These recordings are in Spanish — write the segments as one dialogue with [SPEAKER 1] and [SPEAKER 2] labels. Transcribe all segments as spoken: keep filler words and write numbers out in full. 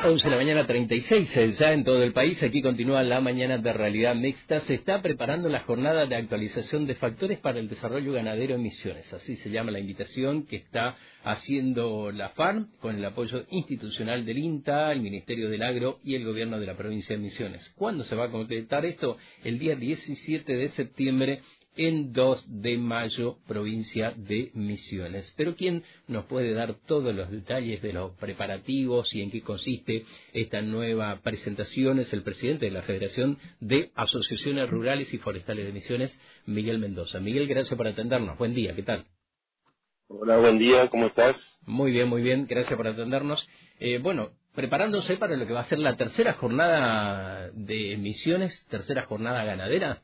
[SPEAKER 1] once de la mañana, treinta y seis, ya en todo el país. Aquí continúa la mañana de Realidad Mixta. Se está preparando la jornada de actualización de factores para el desarrollo ganadero en Misiones. Así se llama la invitación que está haciendo la FARC con el apoyo institucional del INTA, el Ministerio del Agro y el Gobierno de la provincia de Misiones. ¿Cuándo se va a completar esto? El día diecisiete de septiembre en dos de mayo, provincia de Misiones. Pero ¿quién nos puede dar todos los detalles de los preparativos y en qué consiste esta nueva presentación? Es el presidente de la Federación de Asociaciones Rurales y Forestales de Misiones, Miguel Mendoza. Miguel, gracias por atendernos. Buen día, ¿qué tal?
[SPEAKER 2] Hola, buen día, ¿cómo estás?
[SPEAKER 1] Muy bien, muy bien, gracias por atendernos. Eh, bueno, preparándose para lo que va a ser la tercera jornada de Misiones, tercera jornada ganadera.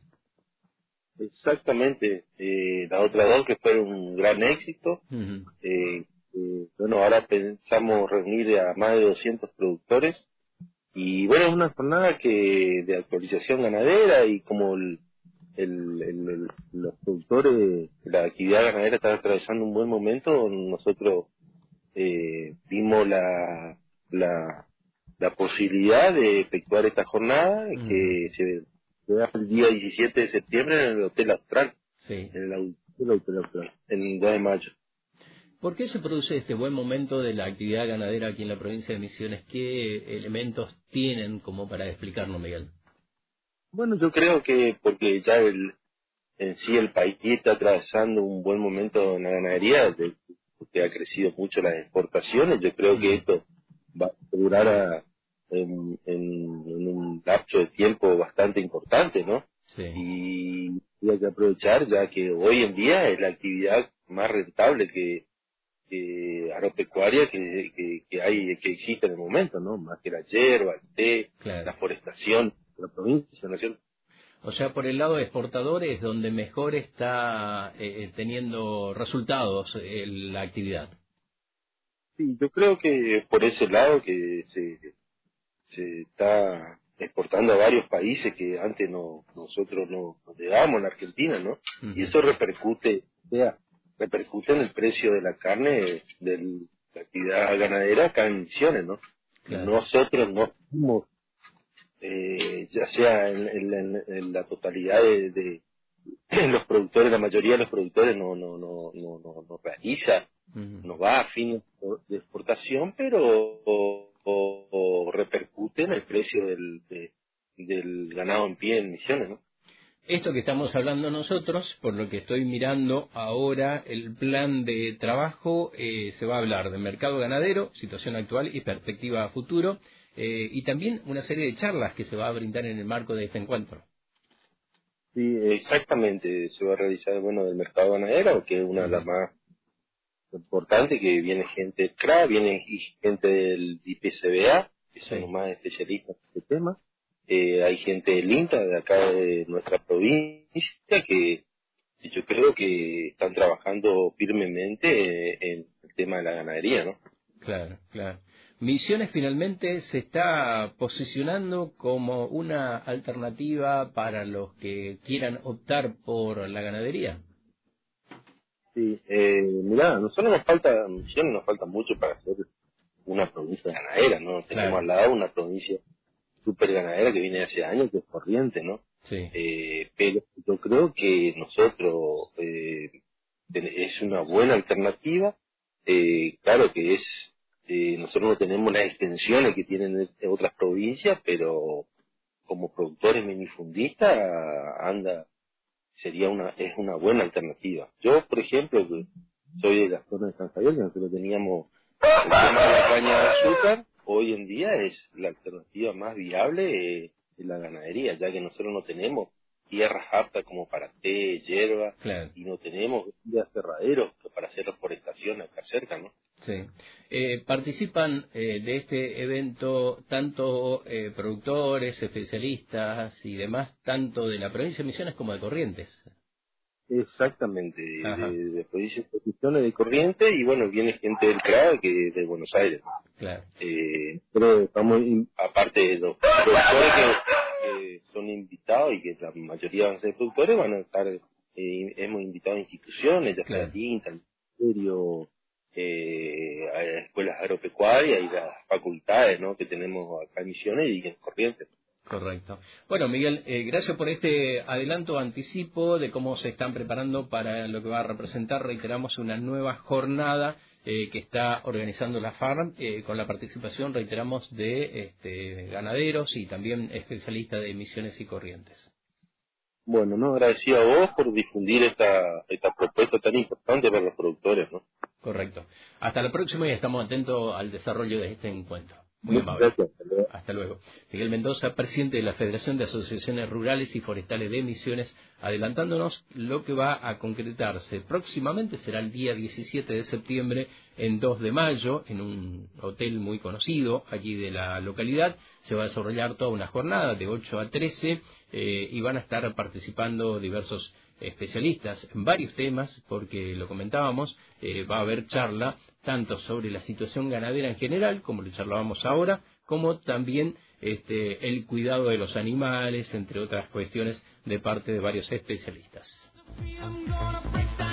[SPEAKER 2] Exactamente, eh, las otras dos que fueron un gran éxito.
[SPEAKER 1] Uh-huh.
[SPEAKER 2] eh, eh, bueno, ahora pensamos reunir a más de doscientos productores y bueno, es una jornada que de actualización ganadera y como el, el, el, el- los productores, la actividad ganadera está atravesando un buen momento, nosotros eh, vimos la, la, la posibilidad de efectuar esta jornada
[SPEAKER 1] Uh-huh.
[SPEAKER 2] que se se da el día diecisiete de septiembre en el Hotel Austral,
[SPEAKER 1] Sí.
[SPEAKER 2] en el, au- el Hotel Austral, el dos de mayo.
[SPEAKER 1] ¿Por qué se produce este buen momento de la actividad ganadera aquí en la provincia de Misiones? ¿Qué elementos tienen como para explicarnos, Miguel?
[SPEAKER 2] Bueno, yo creo que porque ya el, en sí el país está atravesando un buen momento en la ganadería, de- porque ha crecido mucho las exportaciones, yo creo que
[SPEAKER 1] Mm,
[SPEAKER 2] esto va a durar a- en, en- en un lapso de tiempo bastante importante, ¿no?
[SPEAKER 1] sí.
[SPEAKER 2] Y hay que aprovechar ya que hoy en día es la actividad más rentable que, que agropecuaria que, que, que hay, que existe en el momento, ¿no? Más que la hierba, el té,
[SPEAKER 1] Claro.
[SPEAKER 2] la forestación de la provincia, ¿no es cierto?
[SPEAKER 1] O sea, por el lado de exportadores, donde mejor está eh, teniendo resultados eh, la actividad.
[SPEAKER 2] Sí, yo creo que por ese lado que se, se está exportando a varios países que antes no nosotros no nos llegábamos en la Argentina, ¿no? Y
[SPEAKER 1] Ujú.
[SPEAKER 2] eso repercute, o sea, repercute en el precio de la carne de la actividad ganadera acá en Misiones, ¿no?
[SPEAKER 1] Claro.
[SPEAKER 2] Nosotros no fuimos, eh, ya sea en, en- en- en la totalidad de, de los productores, la mayoría de los productores no no no no no, no realiza,
[SPEAKER 1] Ujú.
[SPEAKER 2] no va a fines de exportación, pero o, o- o repercute en el precio del, de- del ganado en pie en Misiones, ¿no?
[SPEAKER 1] Esto que estamos hablando nosotros, por lo que estoy mirando ahora, el plan de trabajo, eh, se va a hablar de mercado ganadero, situación actual y perspectiva a futuro, eh, y también una serie de charlas que se va a brindar en el marco de este encuentro.
[SPEAKER 2] Sí, exactamente, se va a realizar, bueno, del mercado ganadero, que es una de las
[SPEAKER 1] Ujú.
[SPEAKER 2] más importantes, que viene gente del C R A, viene gente del I P C B A, que son los
[SPEAKER 1] Sí.
[SPEAKER 2] más especialistas en este tema. Eh, hay gente del INTA, de acá de nuestra provincia, que y yo creo que están trabajando firmemente eh, en el tema de la ganadería, ¿no?
[SPEAKER 1] Claro, claro. Misiones finalmente se está posicionando como una alternativa para los que quieran optar por la ganadería.
[SPEAKER 2] Sí, eh, mirá, a nosotros nos falta, Misiones nos falta mucho para ser una provincia ganadera, ¿no? Tenemos
[SPEAKER 1] Claro,
[SPEAKER 2] al lado una provincia súper ganadera que viene hace años, que es Corrientes, ¿no?
[SPEAKER 1] sí.
[SPEAKER 2] Eh, pero yo creo que nosotros eh, ten- es una buena alternativa. Eh, claro que es, eh, nosotros no tenemos las extensiones que tienen es- otras provincias, pero como productores minifundistas anda, sería una, es una buena alternativa. Yo, por ejemplo, que soy de la zona de San Javier, que nosotros teníamos el tema de la caña de azúcar, hoy en día es la alternativa más viable, eh, de la ganadería, ya que nosotros no tenemos tierras aptas como para té, hierba,
[SPEAKER 1] Claro,
[SPEAKER 2] y no tenemos de aserraderos para hacer reforestación acá cerca, ¿no?
[SPEAKER 1] sí. Eh, participan eh, de este evento tanto eh, productores, especialistas y demás, tanto de la provincia de Misiones como de Corrientes.
[SPEAKER 2] Exactamente,
[SPEAKER 1] Ajá,
[SPEAKER 2] de, de provincias de Misiones, de Corriente, y bueno, viene gente del C R A que de Buenos Aires, ¿no?
[SPEAKER 1] claro.
[SPEAKER 2] Eh, pero estamos, in- aparte de los productores que, que son invitados y que la mayoría van a ser productores, van a estar, eh, hemos invitado a instituciones, ya sea
[SPEAKER 1] Claro.
[SPEAKER 2] el INTA, el Ministerio, eh, a escuelas agropecuarias y las facultades, ¿no?, que tenemos acá en Misiones y en Corrientes.
[SPEAKER 1] Correcto. Bueno, Miguel, eh, gracias por este adelanto, anticipo de cómo se están preparando para lo que va a representar, reiteramos, una nueva jornada eh, que está organizando la FARM, eh, con la participación, reiteramos, de este, ganaderos y también especialistas de Misiones y Corrientes.
[SPEAKER 2] Bueno, no, agradecido a vos por difundir esta, esta propuesta tan importante para los productores, ¿no?
[SPEAKER 1] Correcto. Hasta la próxima y estamos atentos al desarrollo de este encuentro. Muy
[SPEAKER 2] Muchas
[SPEAKER 1] amable.
[SPEAKER 2] gracias. Hasta luego.
[SPEAKER 1] Hasta luego. Miguel Mendoza, presidente de la Federación de Asociaciones Rurales y Forestales de Misiones, adelantándonos lo que va a concretarse próximamente. Será el día diecisiete de septiembre en dos de mayo, en un hotel muy conocido allí de la localidad. Se va a desarrollar toda una jornada de ocho a trece eh, y van a estar participando diversos especialistas en varios temas, porque lo comentábamos, eh, va a haber charla tanto sobre la situación ganadera en general, como lo charlábamos ahora, como también este, el cuidado de los animales, entre otras cuestiones, de parte de varios especialistas.